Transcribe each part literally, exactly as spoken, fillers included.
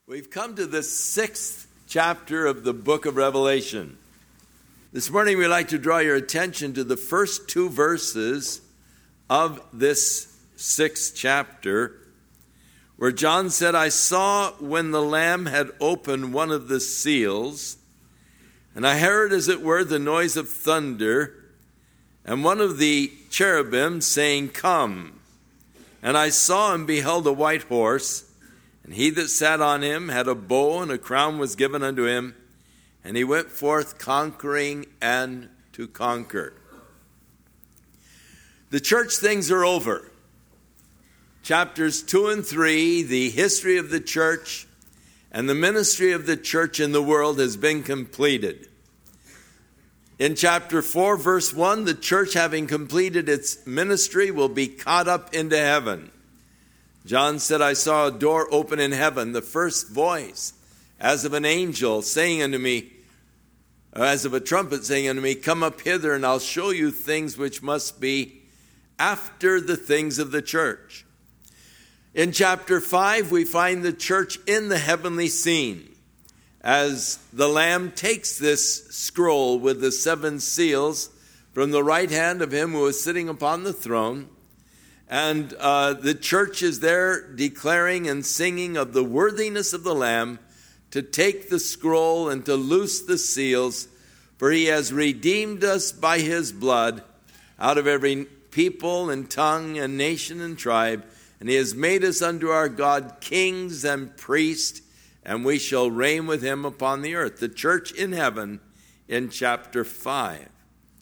We've come to the sixth chapter of the book of Revelation. This morning we'd like to draw your attention to the first two verses of this sixth chapter, where John said, I saw when the Lamb had opened one of the seals, and I heard as it were the noise of thunder, and one of the cherubim saying, Come. And I saw and beheld a white horse, and he that sat on him had a bow, and a crown was given unto him, and he went forth conquering and to conquer. The church things are over. Chapters two and three, the history of the church and the ministry of the church in the world has been completed. In chapter four, verse one, the church, having completed its ministry, will be caught up into heaven. John said, I saw a door open in heaven, the first voice, as of an angel, saying unto me, as of a trumpet saying unto me, Come up hither, and I'll show you things which must be after the things of the church. In chapter five, we find the church in the heavenly scene, as the Lamb takes this scroll with the seven seals from the right hand of him who is sitting upon the throne. And uh, the church is there declaring and singing of the worthiness of the Lamb to take the scroll and to loose the seals, for he has redeemed us by his blood out of every people and tongue and nation and tribe, and he has made us unto our God kings and priests, and we shall reign with him upon the earth. The church in heaven in chapter five.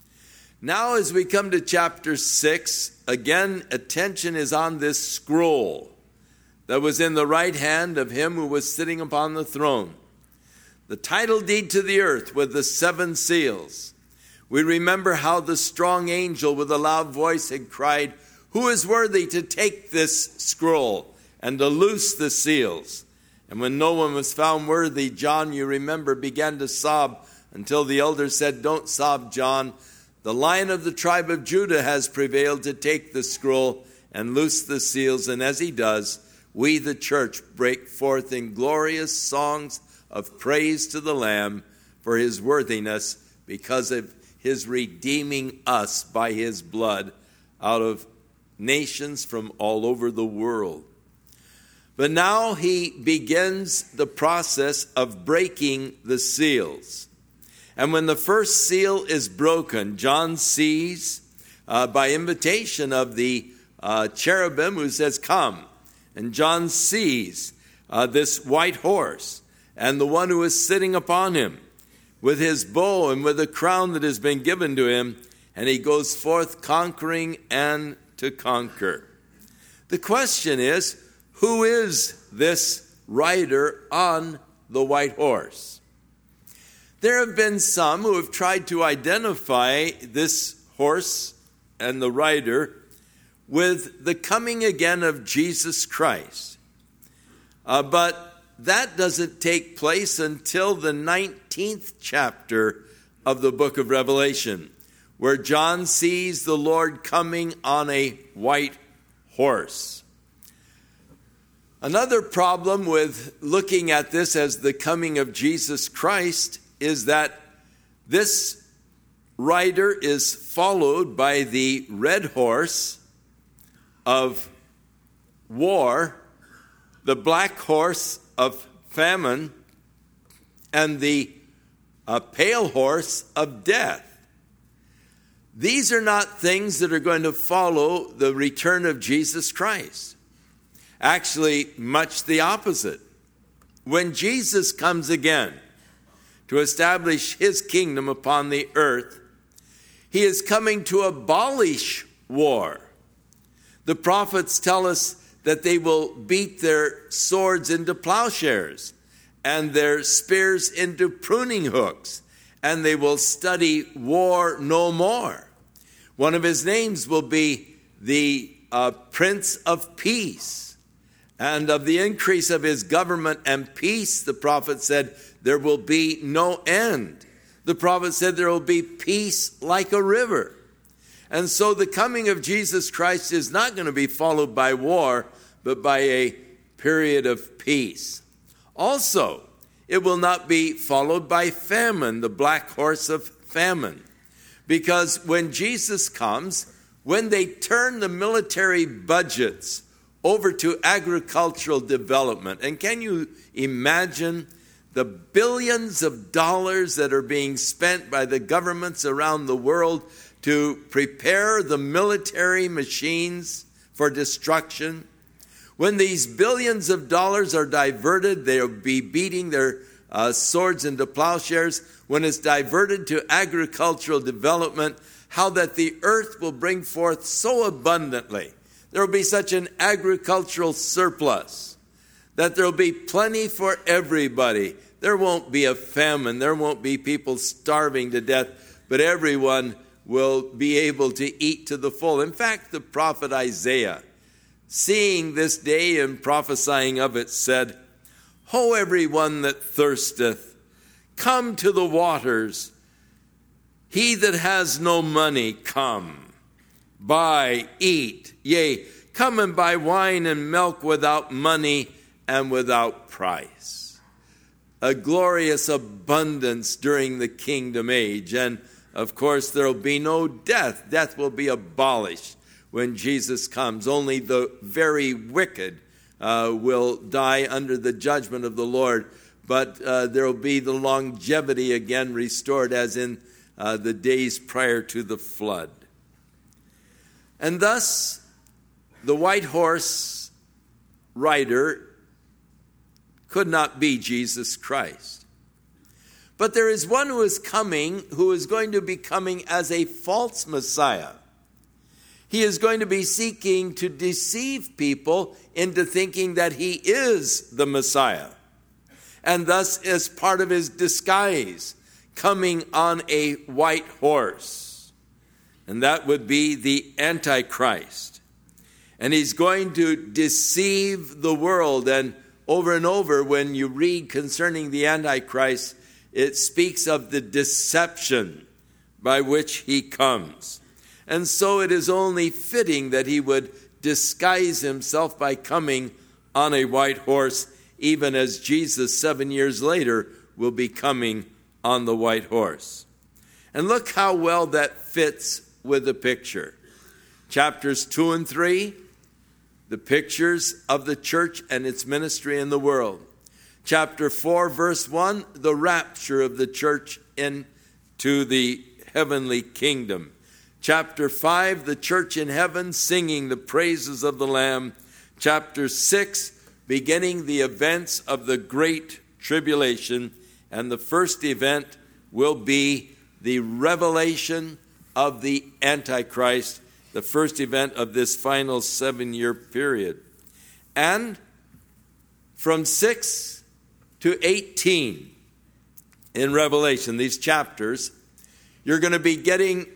Now as we come to chapter six, again attention is on this scroll that was in the right hand of him who was sitting upon the throne. The title deed to the earth with the seven seals. We remember how the strong angel with a loud voice had cried, Who is worthy to take this scroll and to loose the seals? And when no one was found worthy, John, you remember, began to sob until the elders said, Don't sob, John. The Lion of the tribe of Judah has prevailed to take the scroll and loose the seals. And as he does, we, the church, break forth in glorious songs of praise to the Lamb for his worthiness, because of his redeeming us by his blood out of nations from all over the world. But now he begins the process of breaking the seals. And when the first seal is broken, John sees, uh, by invitation of the uh, cherubim who says, Come. And John sees uh, this white horse and the one who is sitting upon him with his bow and with a crown that has been given to him. And he goes forth conquering and to conquer. The question is, who is this rider on the white horse? There have been some who have tried to identify this horse and the rider with the coming again of Jesus Christ. Uh, but that doesn't take place until the nineteenth chapter of the book of Revelation, where John sees the Lord coming on a white horse. Another problem with looking at this as the coming of Jesus Christ is that this rider is followed by the red horse of war, the black horse of famine, and the uh, pale horse of death. These are not things that are going to follow the return of Jesus Christ. Actually, much the opposite. When Jesus comes again to establish his kingdom upon the earth, he is coming to abolish war. The prophets tell us that they will beat their swords into plowshares and their spears into pruning hooks, and they will study war no more. One of his names will be the uh, Prince of Peace. And of the increase of his government and peace, the prophet said, there will be no end. The prophet said there will be peace like a river. And so the coming of Jesus Christ is not going to be followed by war, but by a period of peace. Also, it will not be followed by famine, the black horse of famine. Because when Jesus comes, when they turn the military budgets over to agricultural development, and can you imagine the billions of dollars that are being spent by the governments around the world to prepare the military machines for destruction? When these billions of dollars are diverted, they'll be beating their uh, swords into plowshares. When it's diverted to agricultural development, how that the earth will bring forth so abundantly. There will be such an agricultural surplus that there will be plenty for everybody. There won't be a famine. There won't be people starving to death, but everyone will be able to eat to the full. In fact, the prophet Isaiah, seeing this day and prophesying of it, said, "Ho, everyone that thirsteth, come to the waters. He that has no money, come, buy, eat. Yea, come and buy wine and milk without money and without price." A glorious abundance during the kingdom age. And of course, there will be no death. Death will be abolished when Jesus comes. Only the very wicked uh, will die under the judgment of the Lord. But uh, there will be the longevity again restored as in uh, the days prior to the flood. And thus, the white horse rider could not be Jesus Christ. But there is one who is coming, who is going to be coming as a false Messiah. He is going to be seeking to deceive people into thinking that he is the Messiah. And thus, as part of his disguise, coming on a white horse. And that would be the Antichrist. And he's going to deceive the world. And over and over, when you read concerning the Antichrist, it speaks of the deception by which he comes. And so it is only fitting that he would disguise himself by coming on a white horse, even as Jesus, seven years later, will be coming on the white horse. And look how well that fits with the picture. Chapters two and three, the pictures of the church and its ministry in the world. Chapter four, verse one, the rapture of the church into the heavenly kingdom. Chapter five, the church in heaven singing the praises of the Lamb. Chapter six, beginning the events of the great tribulation. And the first event will be the revelation of the Antichrist, the first event of this final seven-year period. And from six to eighteen in Revelation, these chapters, you're going to be getting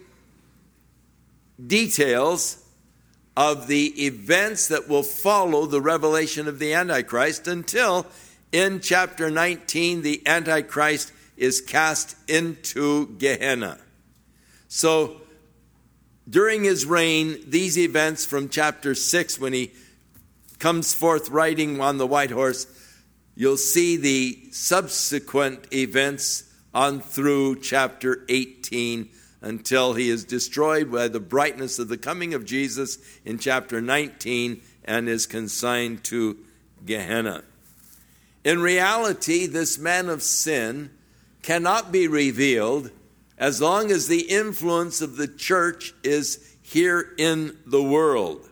details of the events that will follow the revelation of the Antichrist until in chapter nineteen, the Antichrist is cast into Gehenna. So during his reign, these events from chapter six, when he comes forth riding on the white horse, you'll see the subsequent events on through chapter eighteen until he is destroyed by the brightness of the coming of Jesus in chapter nineteen and is consigned to Gehenna. In reality, this man of sin cannot be revealed as long as the influence of the church is here in the world.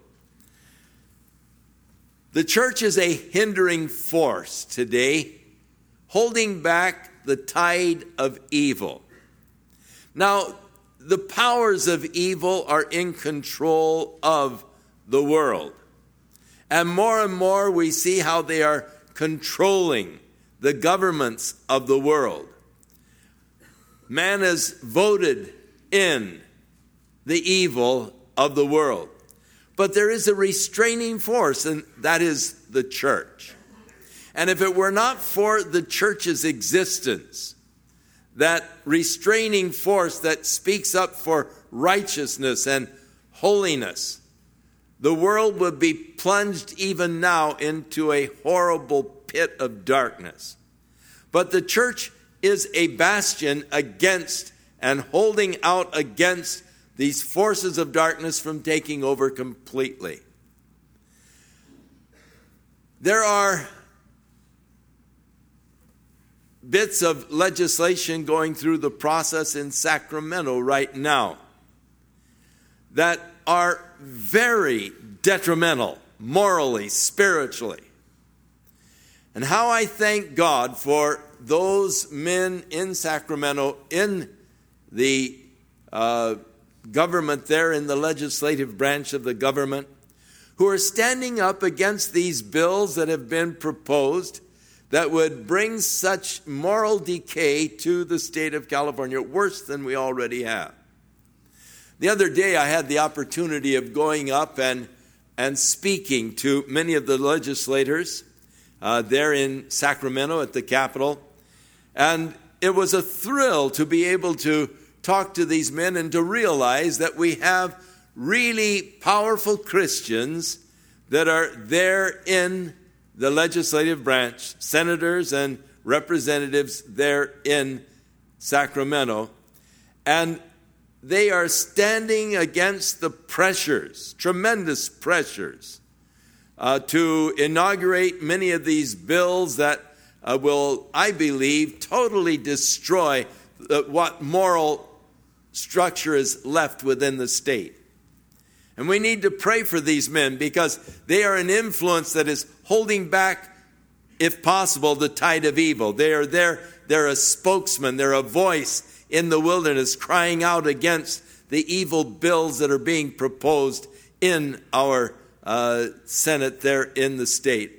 The church is a hindering force today, holding back the tide of evil. Now, the powers of evil are in control of the world. And more and more we see how they are controlling the governments of the world. Man has voted in the evil of the world. But there is a restraining force, and that is the church. And if it were not for the church's existence, that restraining force that speaks up for righteousness and holiness, the world would be plunged even now into a horrible pit of darkness. But the church is a bastion against and holding out against these forces of darkness from taking over completely. There are bits of legislation going through the process in Sacramento right now that are very detrimental, morally, spiritually. And how I thank God for those men in Sacramento, in the uh, government there, in the legislative branch of the government, who are standing up against these bills that have been proposed that would bring such moral decay to the state of California, worse than we already have. The other day I had the opportunity of going up and, and speaking to many of the legislators uh, there in Sacramento at the Capitol. And it was a thrill to be able to talk to these men and to realize that we have really powerful Christians that are there in the legislative branch, senators and representatives there in Sacramento, and they are standing against the pressures, tremendous pressures, uh, to inaugurate many of these bills that uh, will, I believe, totally destroy uh, what moral structure is left within the state. And we need to pray for these men because they are an influence that is holding back, if possible, the tide of evil. They are there, they're a spokesman, they're a voice in the wilderness crying out against the evil bills that are being proposed in our uh, Senate there in the state.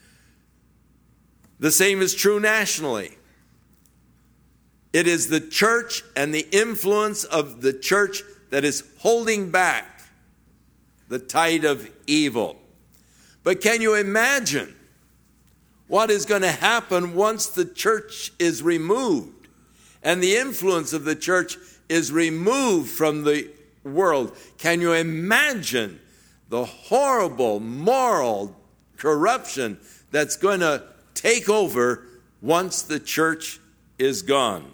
The same is true nationally. It is the church and the influence of the church that is holding back the tide of evil. But can you imagine what is going to happen once the church is removed and the influence of the church is removed from the world? Can you imagine the horrible moral corruption that's going to take over once the church is gone?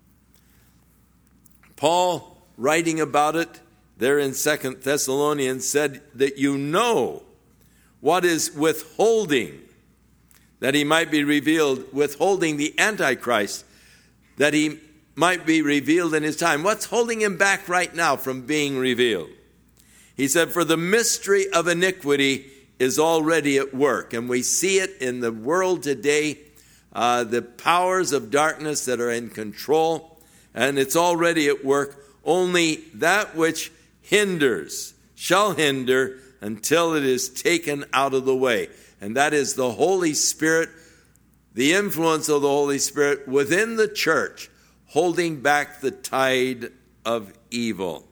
Paul, writing about it there in Second Thessalonians, said that you know what is withholding, that he might be revealed, withholding the Antichrist, that he might be revealed in his time. What's holding him back right now from being revealed? He said, for the mystery of iniquity is already at work. And we see it in the world today, uh, the powers of darkness that are in control, and it's already at work. Only that which hinders shall hinder until it is taken out of the way. And that is the Holy Spirit, the influence of the Holy Spirit within the church, holding back the tide of evil.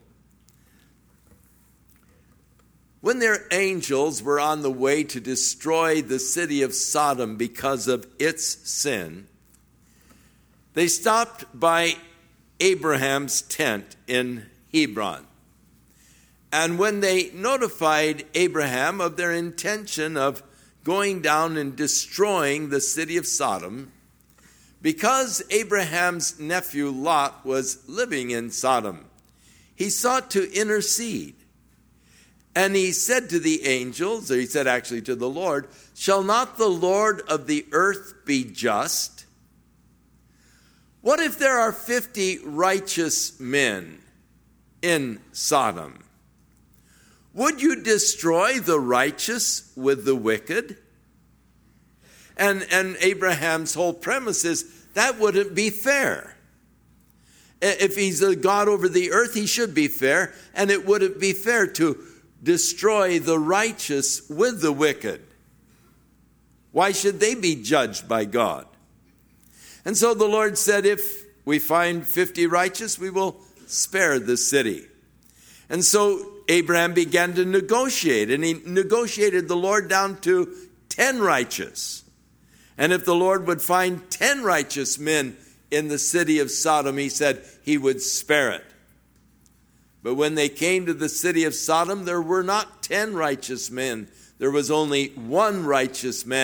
When their angels were on the way to destroy the city of Sodom because of its sin, they stopped by Abraham's tent in Hebron. And when they notified Abraham of their intention of going down and destroying the city of Sodom, because Abraham's nephew Lot was living in Sodom, he sought to intercede. And he said to the angels, or he said actually to the Lord, shall not the Lord of the earth be just? What if there are fifty righteous men in Sodom? Would you destroy the righteous with the wicked? And, and Abraham's whole premise is that wouldn't be fair. If he's a God over the earth, he should be fair, and it wouldn't be fair to destroy the righteous with the wicked. Why should they be judged by God? And so the Lord said, if we find fifty righteous, we will spare the city. And so Abraham began to negotiate, and he negotiated the Lord down to ten righteous. And if the Lord would find ten righteous men in the city of Sodom, he said he would spare it. But when they came to the city of Sodom, there were not ten righteous men. There was only one righteous man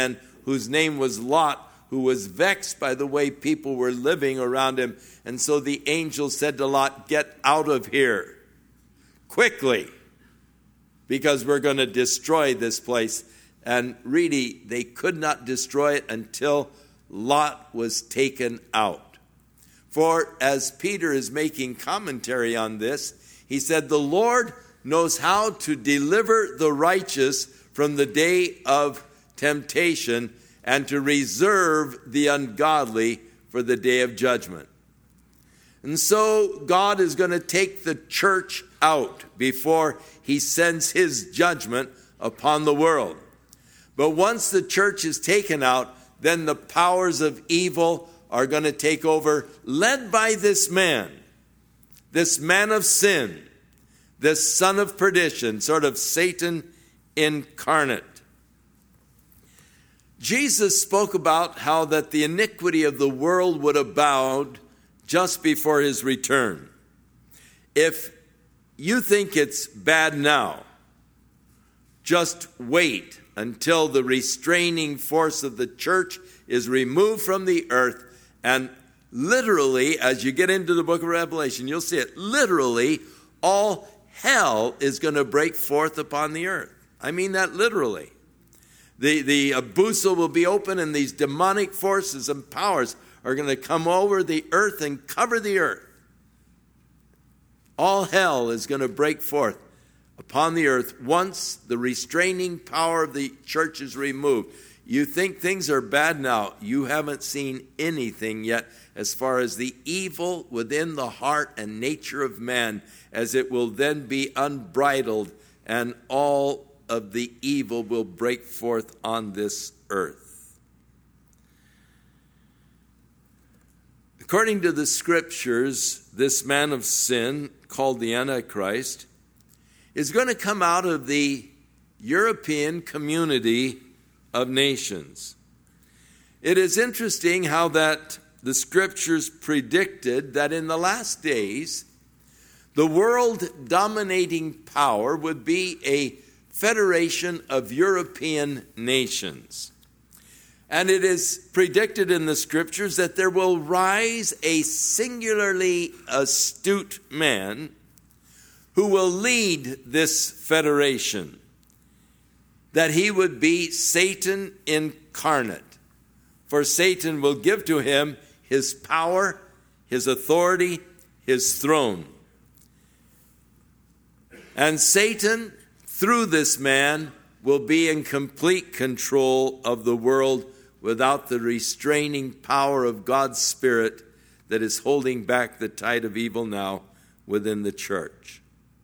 whose name was Lot, who was vexed by the way people were living around him. And so the angel said to Lot, get out of here quickly, because we're going to destroy this place. And really, they could not destroy it until Lot was taken out. For as Peter is making commentary on this, he said, the Lord knows how to deliver the righteous from the day of temptation and to reserve the ungodly for the day of judgment. And so God is going to take the church out before he sends his judgment upon the world. But once the church is taken out, then the powers of evil are going to take over, led by this man, this man of sin, this son of perdition, sort of Satan incarnate. Jesus spoke about how that the iniquity of the world would abound just before his return. If you think it's bad now, just wait until the restraining force of the church is removed from the earth. And literally, as you get into the book of Revelation, you'll see it. Literally, all hell is going to break forth upon the earth. I mean that literally. The, the abusa will be open, and these demonic forces and powers are going to come over the earth and cover the earth. All hell is going to break forth upon the earth once the restraining power of the church is removed. You think things are bad now. You haven't seen anything yet as far as the evil within the heart and nature of man, as it will then be unbridled, and all of the evil will break forth on this earth. According to the scriptures, this man of sin, called the Antichrist, is going to come out of the European community of nations. It is interesting how that the scriptures predicted that in the last days, the world-dominating power would be a federation of European nations. And it is predicted in the scriptures that there will rise a singularly astute man who will lead this federation, that he would be Satan incarnate. For Satan will give to him his power, his authority, his throne. And Satan, through this man, will be in complete control of the world without the restraining power of God's Spirit that is holding back the tide of evil now within the church.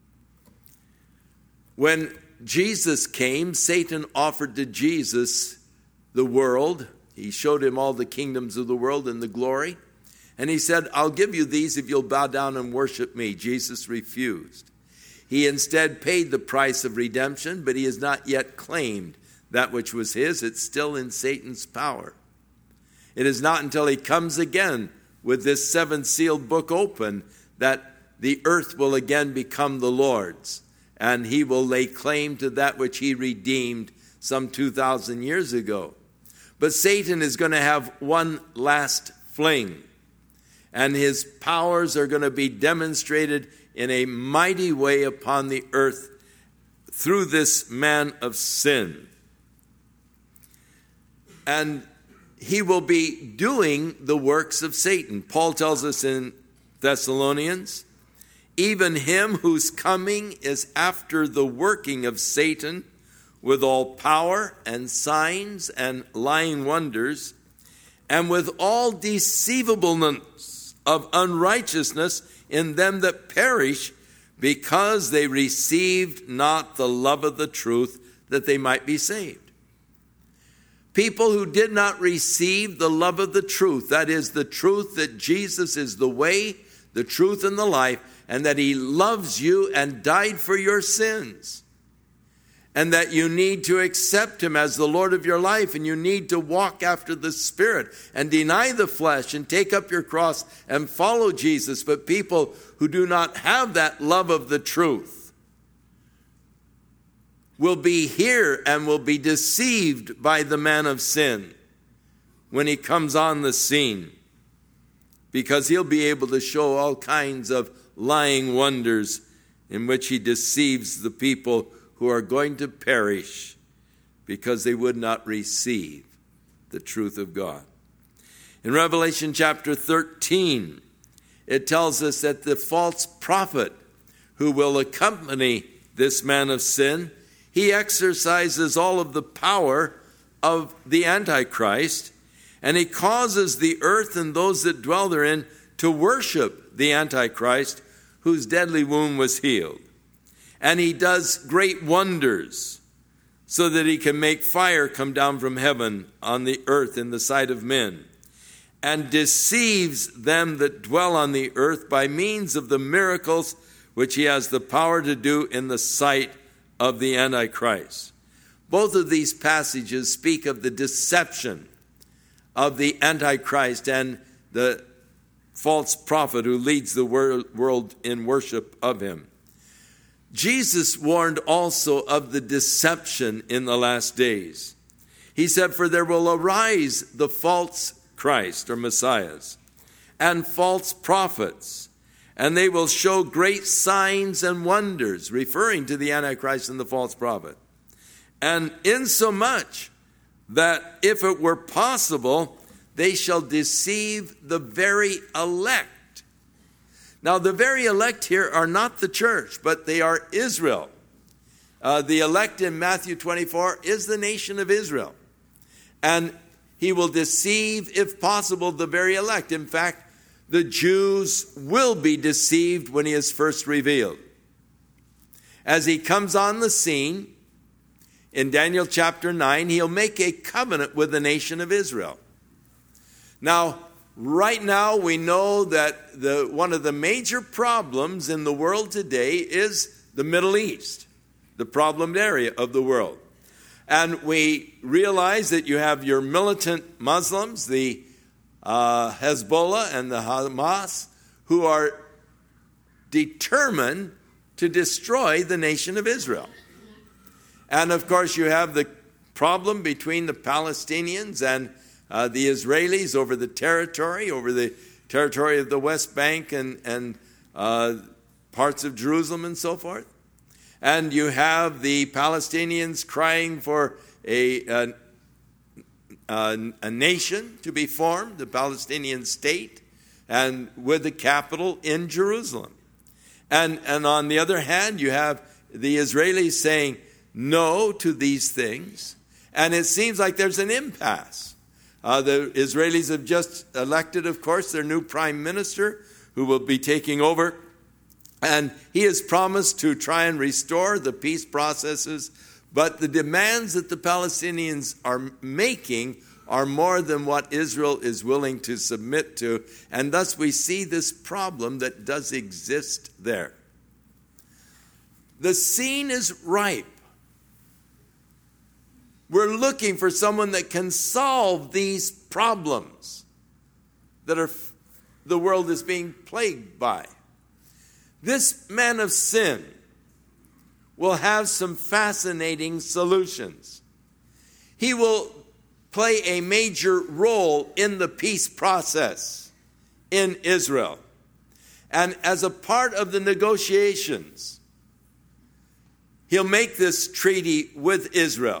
When Jesus came, Satan offered to Jesus the world. He showed him all the kingdoms of the world and the glory. And he said, I'll give you these if you'll bow down and worship me. Jesus refused. He instead paid the price of redemption, but he has not yet claimed that which was his. It's still in Satan's power. It is not until he comes again with this seventh sealed book open that the earth will again become the Lord's, and he will lay claim to that which he redeemed some two thousand years ago. But Satan is going to have one last fling, and his powers are going to be demonstrated in a mighty way upon the earth through this man of sin. And he will be doing the works of Satan. Paul tells us in Thessalonians, even him whose coming is after the working of Satan, with all power and signs and lying wonders, and with all deceivableness of unrighteousness in them that perish, because they received not the love of the truth, that they might be saved. People who did not receive the love of the truth, that is, the truth that Jesus is the way, the truth, and the life, and that he loves you and died for your sins, and that you need to accept him as the Lord of your life, and you need to walk after the Spirit and deny the flesh and take up your cross and follow Jesus. But people who do not have that love of the truth will be here and will be deceived by the man of sin when he comes on the scene, because he'll be able to show all kinds of lying wonders in which he deceives the people who are going to perish because they would not receive the truth of God. In Revelation chapter thirteen, it tells us that the false prophet who will accompany this man of sin, he exercises all of the power of the Antichrist, and he causes the earth and those that dwell therein to worship the Antichrist, whose deadly wound was healed. And he does great wonders so that he can make fire come down from heaven on the earth in the sight of men, and deceives them that dwell on the earth by means of the miracles which he has the power to do in the sight of the Antichrist. Both of these passages speak of the deception of the Antichrist and the false prophet who leads the world in worship of him. Jesus warned also of the deception in the last days. He said, "For there will arise the false Christ," or Messiahs, "and false prophets, and they will show great signs and wonders," referring to the Antichrist and the false prophet. "And insomuch that if it were possible, they shall deceive the very elect." Now, the very elect here are not the church, but they are Israel. Uh, the elect in Matthew twenty-four is the nation of Israel. And he will deceive, if possible, the very elect. In fact, the Jews will be deceived when he is first revealed. As he comes on the scene, in Daniel chapter nine, he'll make a covenant with the nation of Israel. Now, right now, we know that the, one of the major problems in the world today is the Middle East, the problemed area of the world. And we realize that you have your militant Muslims, the uh, Hezbollah and the Hamas, who are determined to destroy the nation of Israel. And of course, you have the problem between the Palestinians and Uh, the Israelis over the territory, over the territory of the West Bank and, and uh, parts of Jerusalem and so forth. And you have the Palestinians crying for a, a, a, a nation to be formed, the Palestinian state, and with the capital in Jerusalem. And, and on the other hand, you have the Israelis saying no to these things. And it seems like there's an impasse. Uh, the Israelis have just elected, of course, their new prime minister who will be taking over. And he has promised to try and restore the peace processes. But the demands that the Palestinians are making are more than what Israel is willing to submit to. And thus we see this problem that does exist there. The scene is ripe. We're looking for someone that can solve these problems that are the world is being plagued by. This man of sin will have some fascinating solutions. He will play a major role in the peace process in Israel. And as a part of the negotiations, he'll make this treaty with Israel.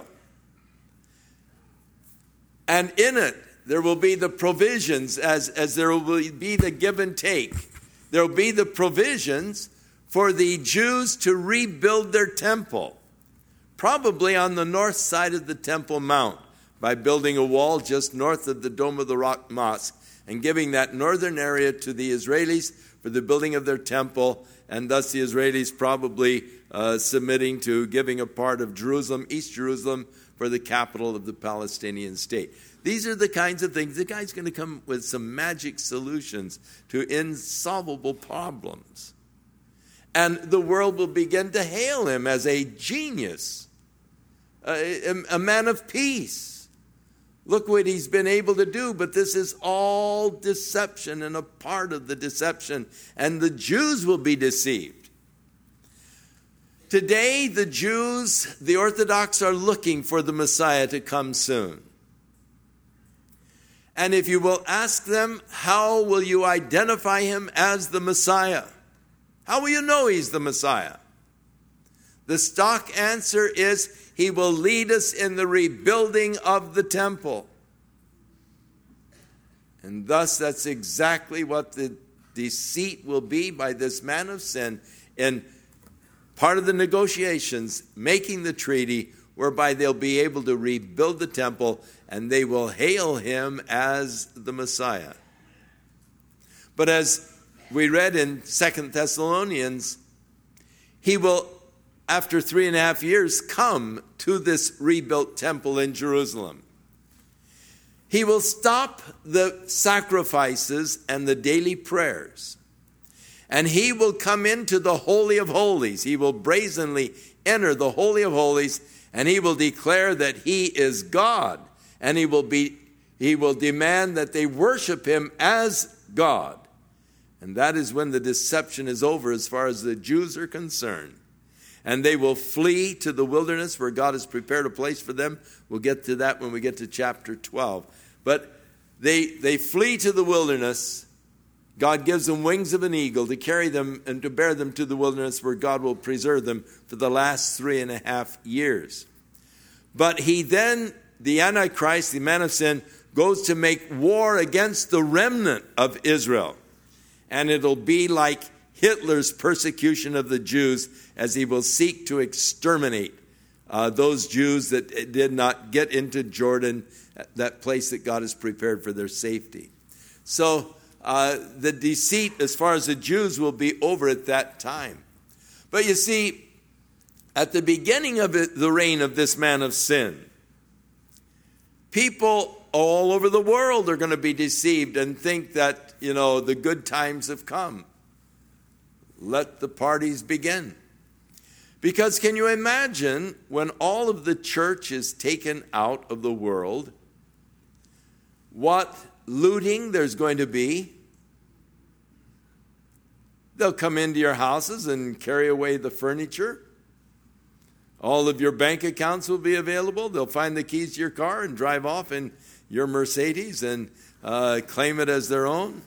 And in it, there will be the provisions, as, as there will be the give and take. There will be the provisions for the Jews to rebuild their temple, probably on the north side of the Temple Mount, by building a wall just north of the Dome of the Rock Mosque and giving that northern area to the Israelis for the building of their temple, and thus the Israelis probably uh, submitting to giving a part of Jerusalem, East Jerusalem, for the capital of the Palestinian state. These are the kinds of things. The guy's going to come with some magic solutions to insolvable problems. And the world will begin to hail him as a genius, a, a man of peace. Look what he's been able to do, but this is all deception and a part of the deception. And the Jews will be deceived. Today, the Jews, the Orthodox, are looking for the Messiah to come soon. And if you will ask them, how will you identify him as the Messiah? How will you know he's the Messiah? The stock answer is, he will lead us in the rebuilding of the temple. And thus, that's exactly what the deceit will be by this man of sin in part of the negotiations, making the treaty whereby they'll be able to rebuild the temple and they will hail him as the Messiah. But as we read in Second Thessalonians, he will, after three and a half years, come to this rebuilt temple in Jerusalem. He will stop the sacrifices and the daily prayers. And he will come into the Holy of Holies. He will brazenly enter the Holy of Holies, and he will declare that he is God. And he will be, he will demand that they worship him as God. And that is when the deception is over as far as the Jews are concerned. And they will flee to the wilderness where God has prepared a place for them. We'll get to that when we get to chapter twelve. But they, they flee to the wilderness. God gives them wings of an eagle to carry them and to bear them to the wilderness where God will preserve them for the last three and a half years. But he then, the Antichrist, the man of sin, goes to make war against the remnant of Israel. And it'll be like Hitler's persecution of the Jews, as he will seek to exterminate uh, those Jews that did not get into Jordan, that place that God has prepared for their safety. So uh, the deceit as far as the Jews will be over at that time. But you see, at the beginning of it, the reign of this man of sin, people all over the world are going to be deceived and think that, you know, the good times have come. Let the parties begin. Because can you imagine when all of the church is taken out of the world, what looting there's going to be? They'll come into your houses and carry away the furniture. All of your bank accounts will be available. They'll find the keys to your car and drive off in your Mercedes and uh, claim it as their own.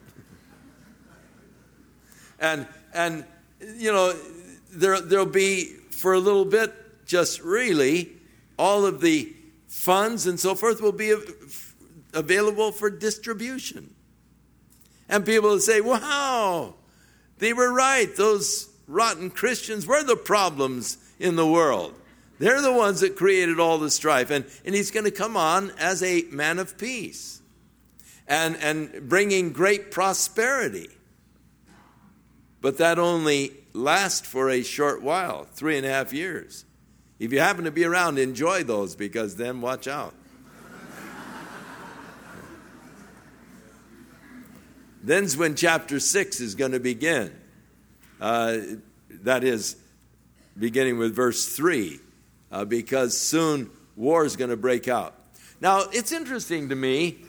And, and you know, there, there'll be, for a little bit, just really, all of the funds and so forth will be available for distribution. And people will say, wow, they were right. Those rotten Christians were the problems in the world. They're the ones that created all the strife. And, and he's going to come on as a man of peace and, and bringing great prosperity. But that only lasts for a short while, three and a half years. If you happen to be around, enjoy those, because then watch out. Then's when chapter six is going to begin. Uh, that is, beginning with verse three, uh, because soon war is going to break out. Now, it's interesting to me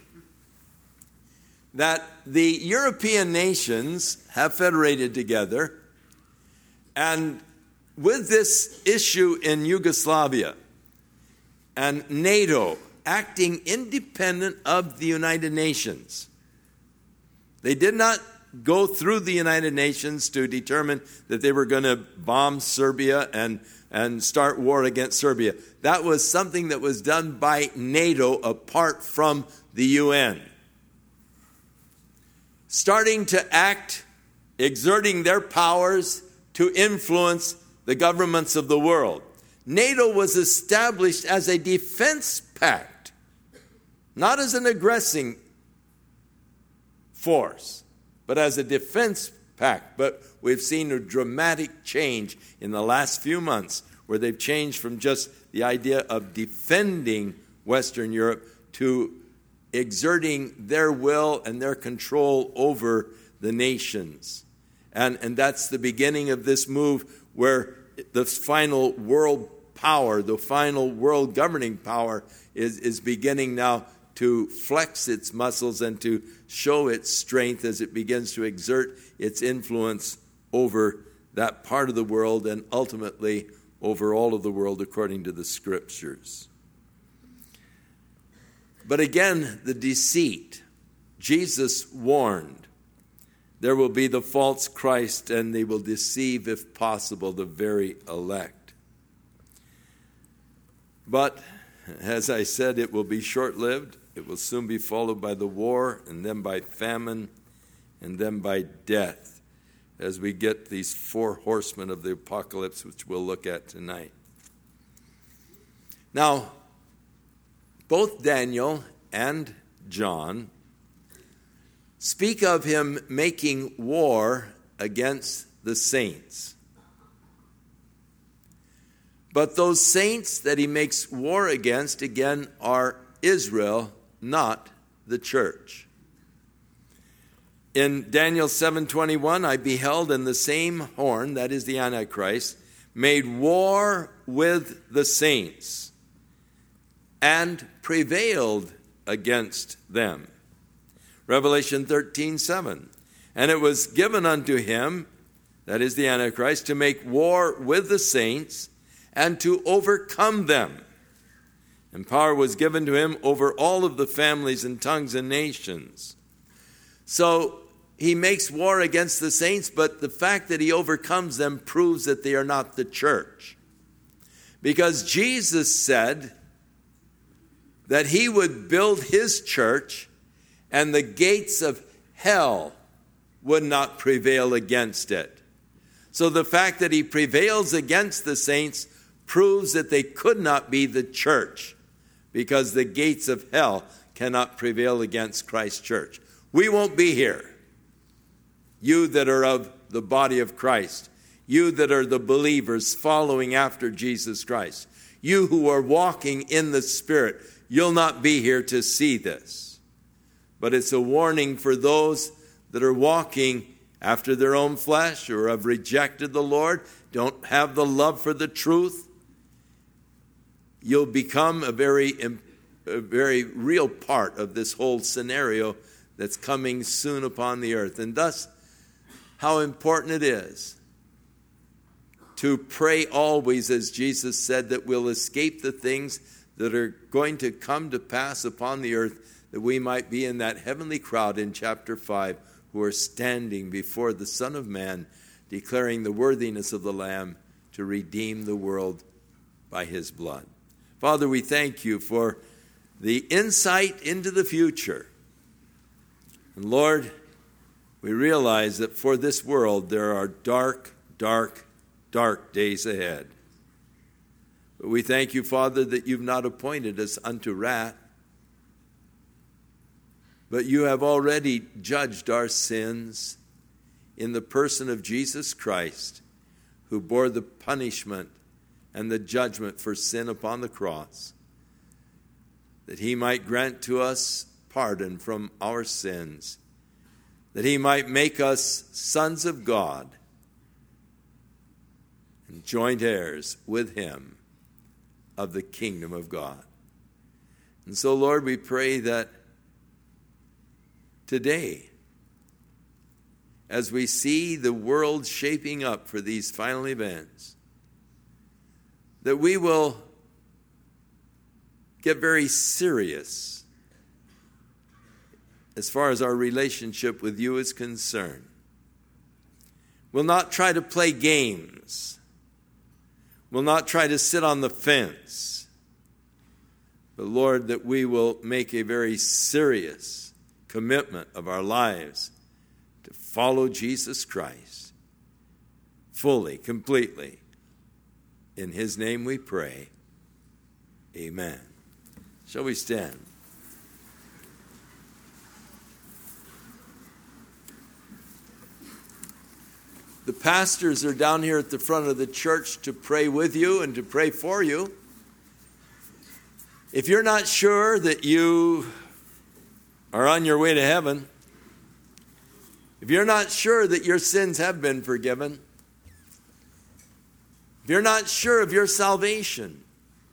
that the European nations have federated together, and with this issue in Yugoslavia and NATO acting independent of the United Nations, they did not go through the United Nations to determine that they were going to bomb Serbia and, and start war against Serbia. That was something that was done by NATO apart from the U N. Starting to act, exerting their powers to influence the governments of the world. NATO was established as a defense pact, not as an aggressing force, but as a defense pact. But we've seen a dramatic change in the last few months where they've changed from just the idea of defending Western Europe to exerting their will and their control over the nations. And, and that's the beginning of this move where the final world power, the final world governing power is, is beginning now to flex its muscles and to show its strength as it begins to exert its influence over that part of the world and ultimately over all of the world according to the Scriptures. But again, the deceit. Jesus warned there will be the false Christ, and they will deceive, if possible, the very elect. But, as I said, it will be short-lived. It will soon be followed by the war, and then by famine, and then by death, as we get these four horsemen of the apocalypse, which we'll look at tonight. Now, both Daniel and John speak of him making war against the saints. But those saints that he makes war against, again, are Israel, not the church. In Daniel seven twenty-one, I beheld, and the same horn, that is the Antichrist, made war with the saints and prevailed against them. Revelation thirteen seven, and it was given unto him, that is the Antichrist, to make war with the saints and to overcome them. And power was given to him over all of the families and tongues and nations. So he makes war against the saints, but the fact that he overcomes them proves that they are not the church. Because Jesus said that he would build his church and the gates of hell would not prevail against it. So the fact that he prevails against the saints proves that they could not be the church, because the gates of hell cannot prevail against Christ's church. We won't be here. You that are of the body of Christ, you that are the believers following after Jesus Christ, you who are walking in the Spirit, you'll not be here to see this. But it's a warning for those that are walking after their own flesh or have rejected the Lord, don't have the love for the truth. You'll become a very, a very real part of this whole scenario that's coming soon upon the earth. And thus, how important it is to pray always, as Jesus said, that we'll escape the things that are going to come to pass upon the earth, that we might be in that heavenly crowd in chapter five who are standing before the Son of Man, declaring the worthiness of the Lamb to redeem the world by his blood. Father, we thank you for the insight into the future. And Lord, we realize that for this world there are dark, dark, dark days ahead. But we thank you, Father, that you've not appointed us unto wrath, but you have already judged our sins in the person of Jesus Christ, who bore the punishment and the judgment for sin upon the cross, that he might grant to us pardon from our sins, that he might make us sons of God and joint heirs with him of the kingdom of God. And so, Lord, we pray that today, as we see the world shaping up for these final events, that we will get very serious as far as our relationship with you is concerned. We'll not try to play games. We'll not try to sit on the fence. But Lord, that we will make a very serious commitment of our lives to follow Jesus Christ fully, completely. In his name we pray. Amen. Shall we stand? The pastors are down here at the front of the church to pray with you and to pray for you. If you're not sure that you are on your way to heaven, if you're not sure that your sins have been forgiven, if you're not sure of your salvation,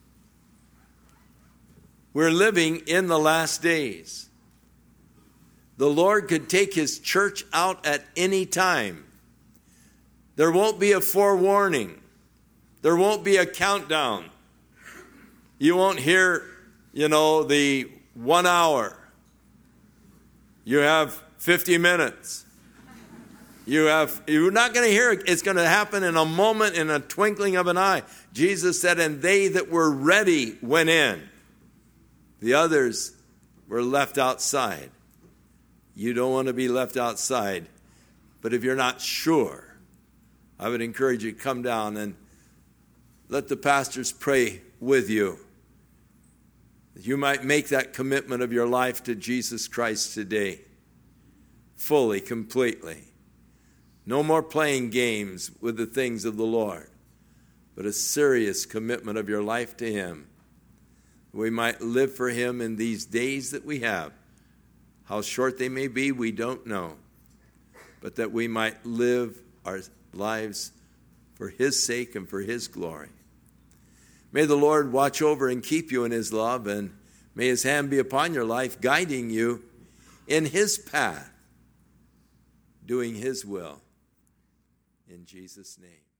we're living in the last days. The Lord could take his church out at any time. There won't be a forewarning. There won't be a countdown. You won't hear, you know, the one hour. You have fifty minutes. You have, you're not going to hear it. It's going to happen in a moment, in a twinkling of an eye. Jesus said, and they that were ready went in. The others were left outside. You don't want to be left outside. But if you're not sure, I would encourage you to come down and let the pastors pray with you. That you might make that commitment of your life to Jesus Christ today. Fully, completely. No more playing games with the things of the Lord, but a serious commitment of your life to Him. We might live for Him in these days that we have. How short they may be, we don't know. But that we might live our lives for His sake and for His glory. May the Lord watch over and keep you in His love, and may His hand be upon your life, guiding you in His path, doing His will. In Jesus' name.